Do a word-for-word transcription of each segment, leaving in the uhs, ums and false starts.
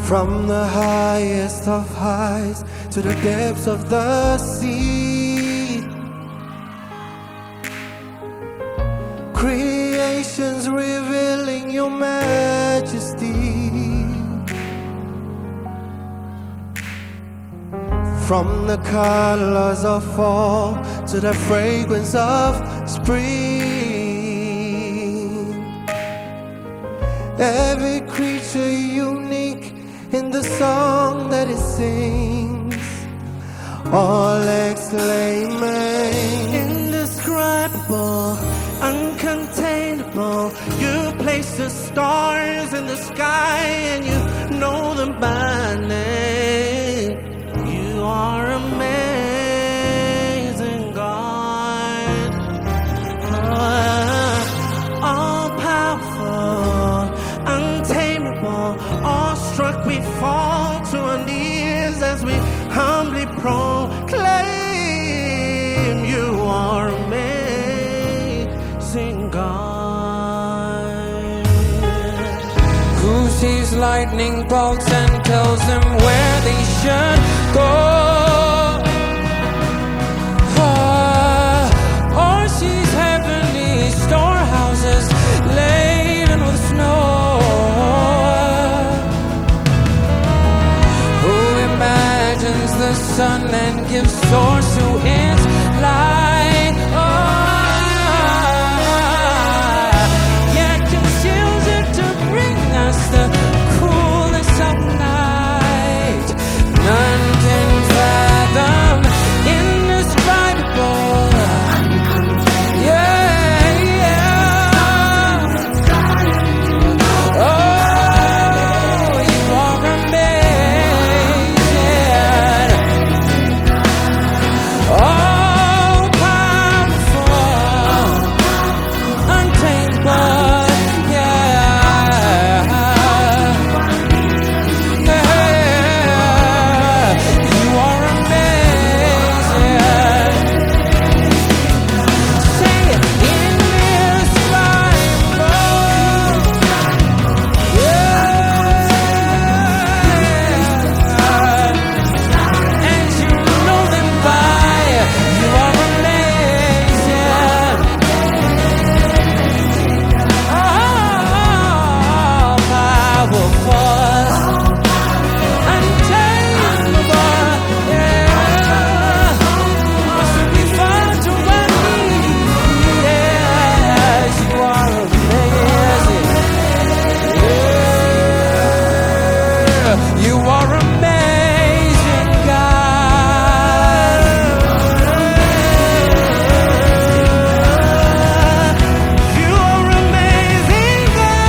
From the highest of highs to the depths of the sea, creation's revealing your majesty. From the colors of fall to the fragrance of spring, every creature unique in the song that it sings, all exclaiming, indescribable, uncontainable. You place the stars in the sky and you know them by name. You are amazing, God. Oh, all powerful, untamable, awestruck we fall to our knees as we humbly proclaim you are amazing, God. Who sees lightning bolts and tells them where they should go? Or sees heavenly storehouses laden with snow? Who imagines the sun and gives source to its light? Oh, yet conceals it to bring us the coolness of night. None can fathom, indescribable. Yeah, yeah. Oh, you are amazing. All powerful, untamable. Yeah. You are amazing. Say it, indescribable. Yeah. And you know them by, you are amazing. All powerful, untamable, yeah. Must be far to what yes, you are amazing. Yeah. You are amazing, God. You are amazing,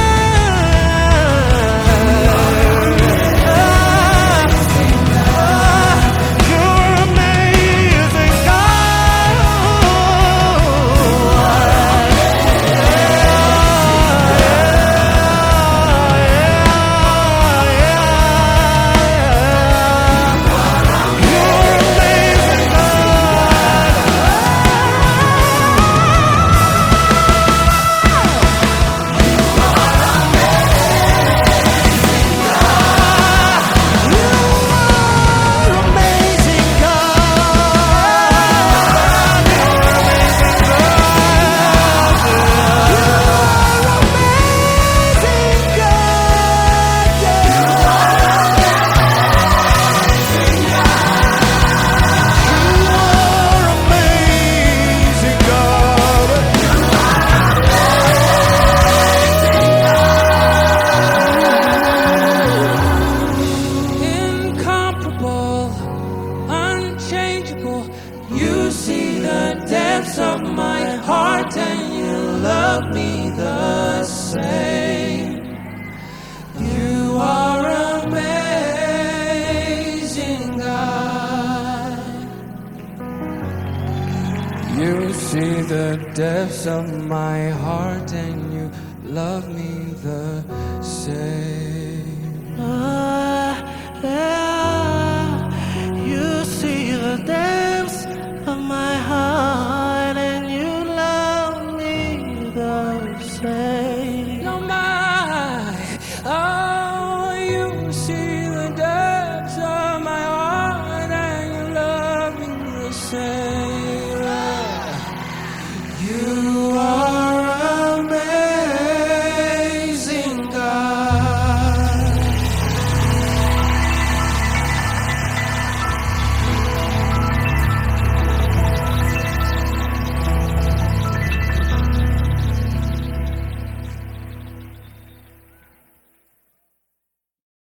God. You're amazing, Incomparable, unchangeable. You see the depths of my heart and you love me the same. You are amazing, God. You see the depths of my heart and you love me the same. Ah, yeah. You see the depths of my heart and you love me the same. Oh my, oh, you see the say.